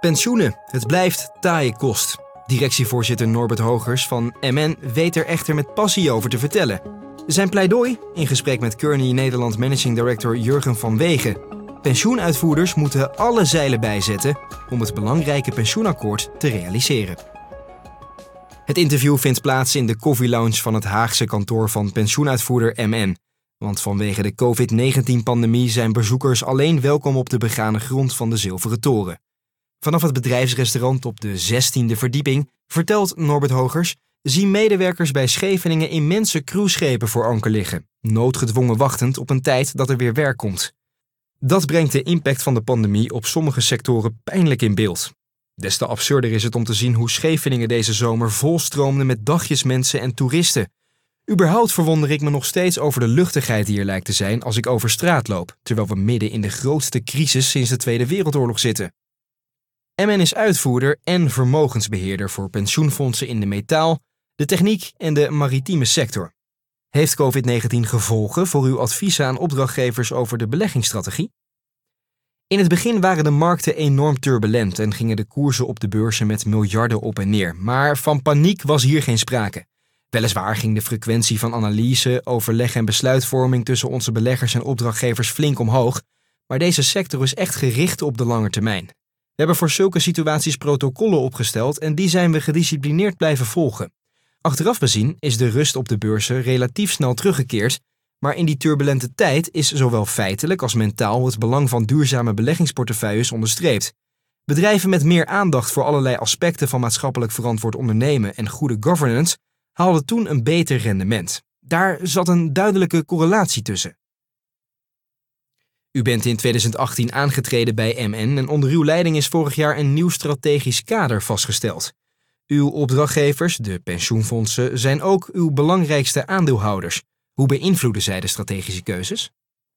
Pensioenen, het blijft taaie kost. Directievoorzitter Norbert Hogers van MN weet er echter met passie over te vertellen. Zijn pleidooi in gesprek met Kearney Nederland Managing Director Jurgen van Wegen. Pensioenuitvoerders moeten alle zeilen bijzetten om het belangrijke pensioenakkoord te realiseren. Het interview vindt plaats in de koffielounge van het Haagse kantoor van pensioenuitvoerder MN. Want vanwege de COVID-19-pandemie zijn bezoekers alleen welkom op de begane grond van de Zilveren Toren. Vanaf het bedrijfsrestaurant op de 16e verdieping, vertelt Norbert Hogers, zien medewerkers bij Scheveningen immense cruiseschepen voor anker liggen, noodgedwongen wachtend op een tijd dat er weer werk komt. Dat brengt de impact van de pandemie op sommige sectoren pijnlijk in beeld. Des te absurder is het om te zien hoe Scheveningen deze zomer volstroomde met dagjesmensen en toeristen. Überhaupt verwonder ik me nog steeds over de luchtigheid die er lijkt te zijn als ik over straat loop, terwijl we midden in de grootste crisis sinds de Tweede Wereldoorlog zitten. MN is uitvoerder en vermogensbeheerder voor pensioenfondsen in de metaal, de techniek en de maritieme sector. Heeft COVID-19 gevolgen voor uw adviezen aan opdrachtgevers over de beleggingsstrategie? In het begin waren de markten enorm turbulent en gingen de koersen op de beurzen met miljarden op en neer. Maar van paniek was hier geen sprake. Weliswaar ging de frequentie van analyse, overleg en besluitvorming tussen onze beleggers en opdrachtgevers flink omhoog, maar deze sector is echt gericht op de lange termijn. We hebben voor zulke situaties protocollen opgesteld en die zijn we gedisciplineerd blijven volgen. Achteraf bezien is de rust op de beurzen relatief snel teruggekeerd, maar in die turbulente tijd is zowel feitelijk als mentaal het belang van duurzame beleggingsportefeuilles onderstreept. Bedrijven met meer aandacht voor allerlei aspecten van maatschappelijk verantwoord ondernemen en goede governance haalden toen een beter rendement. Daar zat een duidelijke correlatie tussen. U bent in 2018 aangetreden bij MN en onder uw leiding is vorig jaar een nieuw strategisch kader vastgesteld. Uw opdrachtgevers, de pensioenfondsen, zijn ook uw belangrijkste aandeelhouders. Hoe beïnvloeden zij de strategische keuzes?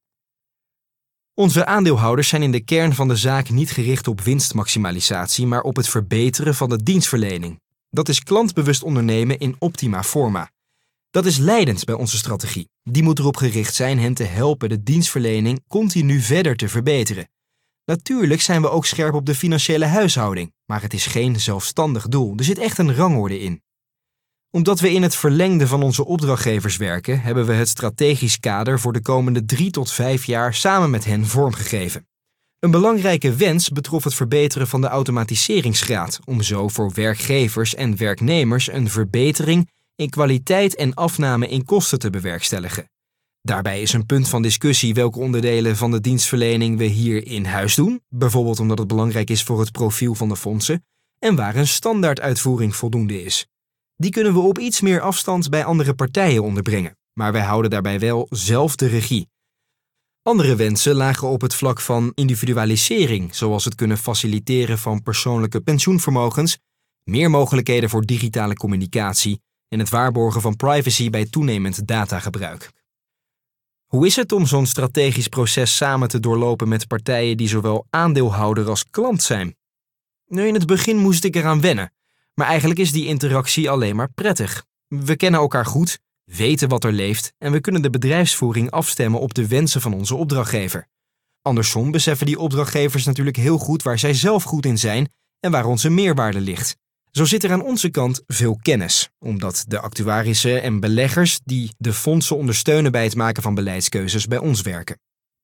Onze aandeelhouders zijn in de kern van de zaak niet gericht op winstmaximalisatie, maar op het verbeteren van de dienstverlening. Dat is klantbewust ondernemen in optima forma. Dat is leidend bij onze strategie. Die moet erop gericht zijn hen te helpen de dienstverlening continu verder te verbeteren. Natuurlijk zijn we ook scherp op de financiële huishouding, maar het is geen zelfstandig doel. Er zit echt een rangorde in. Omdat we in het verlengde van onze opdrachtgevers werken, hebben we het strategisch kader voor de komende 3 tot 5 jaar samen met hen vormgegeven. Een belangrijke wens betrof het verbeteren van de automatiseringsgraad, om zo voor werkgevers en werknemers een verbetering in kwaliteit en afname in kosten te bewerkstelligen. Daarbij is een punt van discussie welke onderdelen van de dienstverlening we hier in huis doen, bijvoorbeeld omdat het belangrijk is voor het profiel van de fondsen, en waar een standaarduitvoering voldoende is. Die kunnen we op iets meer afstand bij andere partijen onderbrengen, maar wij houden daarbij wel zelf de regie. Andere wensen lagen op het vlak van individualisering, zoals het kunnen faciliteren van persoonlijke pensioenvermogens, meer mogelijkheden voor digitale communicatie en het waarborgen van privacy bij toenemend datagebruik. Hoe is het om zo'n strategisch proces samen te doorlopen met partijen die zowel aandeelhouder als klant zijn? Nu, in het begin moest ik eraan wennen, maar eigenlijk is die interactie alleen maar prettig. We kennen elkaar goed, weten wat er leeft en we kunnen de bedrijfsvoering afstemmen op de wensen van onze opdrachtgever. Andersom beseffen die opdrachtgevers natuurlijk heel goed waar zij zelf goed in zijn en waar onze meerwaarde ligt. Zo zit er aan onze kant veel kennis, omdat de actuarissen en beleggers die de fondsen ondersteunen bij het maken van beleidskeuzes bij ons werken.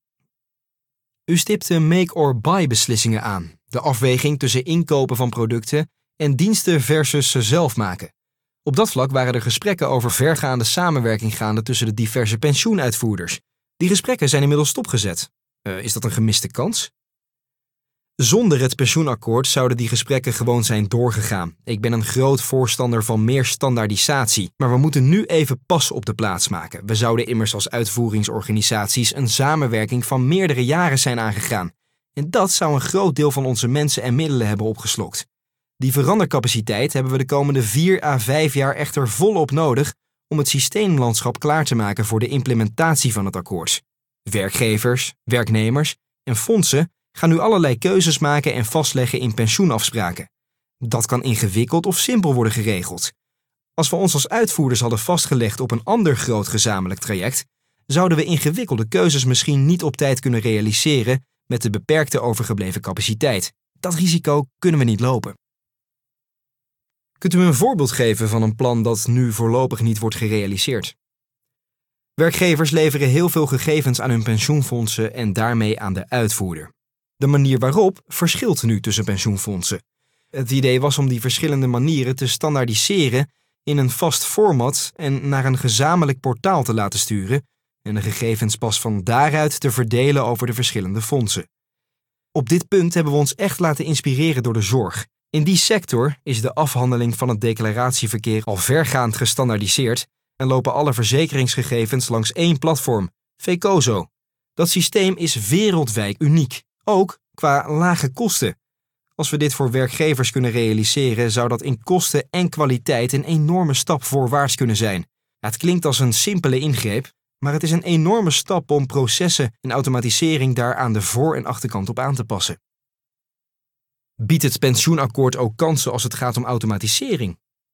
U stipte make-or-buy beslissingen aan, de afweging tussen inkopen van producten en diensten versus ze zelf maken. Op dat vlak waren er gesprekken over vergaande samenwerking gaande tussen de diverse pensioenuitvoerders. Die gesprekken zijn inmiddels stopgezet. Is dat een gemiste kans? Zonder het pensioenakkoord zouden die gesprekken gewoon zijn doorgegaan. Ik ben een groot voorstander van meer standaardisatie, maar we moeten nu even pas op de plaats maken. We zouden immers als uitvoeringsorganisaties een samenwerking van meerdere jaren zijn aangegaan. En dat zou een groot deel van onze mensen en middelen hebben opgeslokt. Die verandercapaciteit hebben we de komende 4 à 5 jaar echter volop nodig om het systeemlandschap klaar te maken voor de implementatie van het akkoord. Werkgevers, werknemers en fondsen gaan nu allerlei keuzes maken en vastleggen in pensioenafspraken. Dat kan ingewikkeld of simpel worden geregeld. Als we ons als uitvoerders hadden vastgelegd op een ander groot gezamenlijk traject, zouden we ingewikkelde keuzes misschien niet op tijd kunnen realiseren met de beperkte overgebleven capaciteit. Dat risico kunnen we niet lopen. Kunt u me een voorbeeld geven van een plan dat nu voorlopig niet wordt gerealiseerd? Werkgevers leveren heel veel gegevens aan hun pensioenfondsen en daarmee aan de uitvoerder. De manier waarop verschilt nu tussen pensioenfondsen. Het idee was om die verschillende manieren te standaardiseren in een vast format en naar een gezamenlijk portaal te laten sturen en de gegevens pas van daaruit te verdelen over de verschillende fondsen. Op dit punt hebben we ons echt laten inspireren door de zorg. In die sector is de afhandeling van het declaratieverkeer al vergaand gestandaardiseerd en lopen alle verzekeringsgegevens langs één platform, Fecoso. Dat systeem is wereldwijd uniek, ook qua lage kosten. Als we dit voor werkgevers kunnen realiseren, zou dat in kosten en kwaliteit een enorme stap voorwaarts kunnen zijn. Het klinkt als een simpele ingreep, maar het is een enorme stap om processen en automatisering daar aan de voor- en achterkant op aan te passen. Biedt het pensioenakkoord ook kansen als het gaat om automatisering?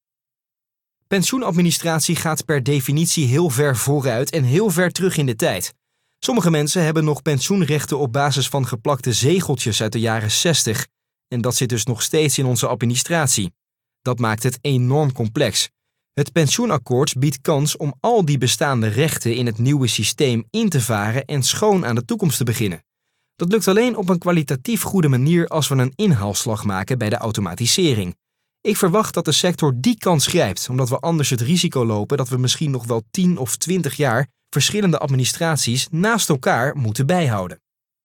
Pensioenadministratie gaat per definitie heel ver vooruit en heel ver terug in de tijd. Sommige mensen hebben nog pensioenrechten op basis van geplakte zegeltjes uit de jaren 60 en dat zit dus nog steeds in onze administratie. Dat maakt het enorm complex. Het pensioenakkoord biedt kans om al die bestaande rechten in het nieuwe systeem in te varen en schoon aan de toekomst te beginnen. Dat lukt alleen op een kwalitatief goede manier als we een inhaalslag maken bij de automatisering. Ik verwacht dat de sector die kans grijpt, omdat we anders het risico lopen dat we misschien nog wel 10 of 20 jaar verschillende administraties naast elkaar moeten bijhouden.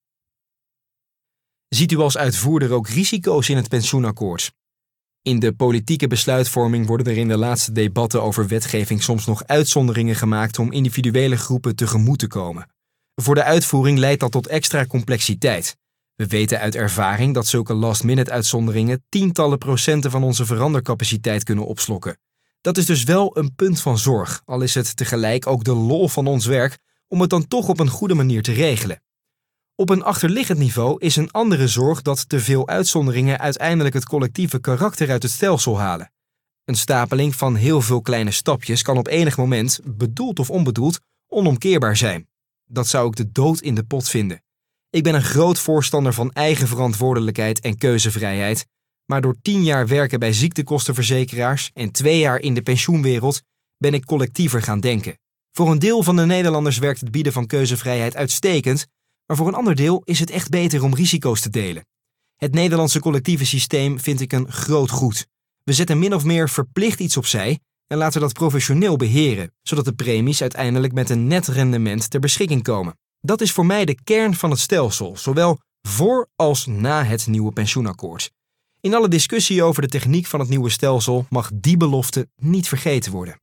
Ziet u als uitvoerder ook risico's in het pensioenakkoord? In de politieke besluitvorming worden er in de laatste debatten over wetgeving soms nog uitzonderingen gemaakt om individuele groepen tegemoet te komen. Voor de uitvoering leidt dat tot extra complexiteit. We weten uit ervaring dat zulke last-minute-uitzonderingen tientallen procenten van onze verandercapaciteit kunnen opslokken. Dat is dus wel een punt van zorg, al is het tegelijk ook de lol van ons werk om het dan toch op een goede manier te regelen. Op een achterliggend niveau is een andere zorg dat te veel uitzonderingen uiteindelijk het collectieve karakter uit het stelsel halen. Een stapeling van heel veel kleine stapjes kan op enig moment, bedoeld of onbedoeld, onomkeerbaar zijn. Dat zou ik de dood in de pot vinden. Ik ben een groot voorstander van eigen verantwoordelijkheid en keuzevrijheid, maar door 10 jaar werken bij ziektekostenverzekeraars en 2 jaar in de pensioenwereld ben ik collectiever gaan denken. Voor een deel van de Nederlanders werkt het bieden van keuzevrijheid uitstekend, maar voor een ander deel is het echt beter om risico's te delen. Het Nederlandse collectieve systeem vind ik een groot goed. We zetten min of meer verplicht iets opzij en laten we dat professioneel beheren, zodat de premies uiteindelijk met een net rendement ter beschikking komen. Dat is voor mij de kern van het stelsel, zowel voor als na het nieuwe pensioenakkoord. In alle discussie over de techniek van het nieuwe stelsel mag die belofte niet vergeten worden.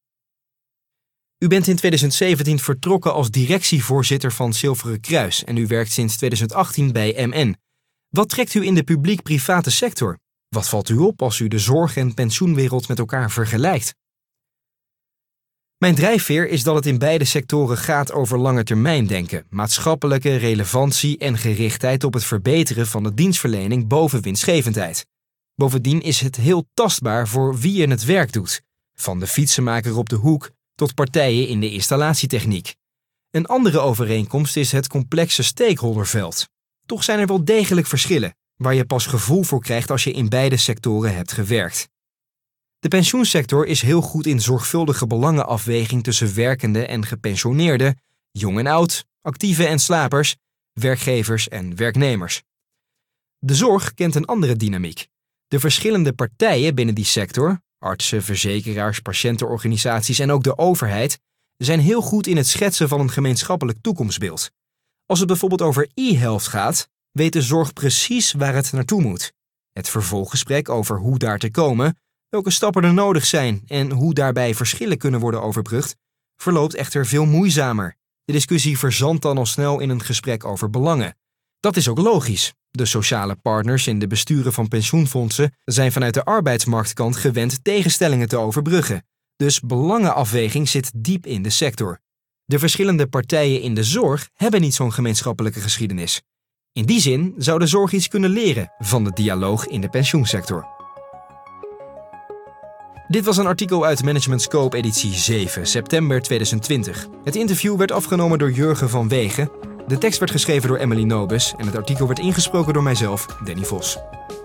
U bent in 2017 vertrokken als directievoorzitter van Zilveren Kruis en u werkt sinds 2018 bij MN. Wat trekt u in de publiek-private sector? Wat valt u op als u de zorg- en pensioenwereld met elkaar vergelijkt? Mijn drijfveer is dat het in beide sectoren gaat over langetermijndenken, maatschappelijke relevantie en gerichtheid op het verbeteren van de dienstverlening boven winstgevendheid. Bovendien is het heel tastbaar voor wie je het werk doet, van de fietsenmaker op de hoek tot partijen in de installatietechniek. Een andere overeenkomst is het complexe stakeholderveld. Toch zijn er wel degelijk verschillen, waar je pas gevoel voor krijgt als je in beide sectoren hebt gewerkt. De pensioensector is heel goed in zorgvuldige belangenafweging tussen werkenden en gepensioneerden, jong en oud, actieven en slapers, werkgevers en werknemers. De zorg kent een andere dynamiek. De verschillende partijen binnen die sector, artsen, verzekeraars, patiëntenorganisaties en ook de overheid, zijn heel goed in het schetsen van een gemeenschappelijk toekomstbeeld. Als het bijvoorbeeld over e-health gaat, weet de zorg precies waar het naartoe moet. Het vervolggesprek over hoe daar te komen, welke stappen er nodig zijn en hoe daarbij verschillen kunnen worden overbrugd, verloopt echter veel moeizamer. De discussie verzandt dan al snel in een gesprek over belangen. Dat is ook logisch. De sociale partners in de besturen van pensioenfondsen zijn vanuit de arbeidsmarktkant gewend tegenstellingen te overbruggen. Dus belangenafweging zit diep in de sector. De verschillende partijen in de zorg hebben niet zo'n gemeenschappelijke geschiedenis. In die zin zou de zorg iets kunnen leren van de dialoog in de pensioensector. Dit was een artikel uit Management Scope editie 7, september 2020. Het interview werd afgenomen door Jurgen van Wegen De tekst werd geschreven door Emily Nobis en het artikel werd ingesproken door mijzelf, Danny Vos.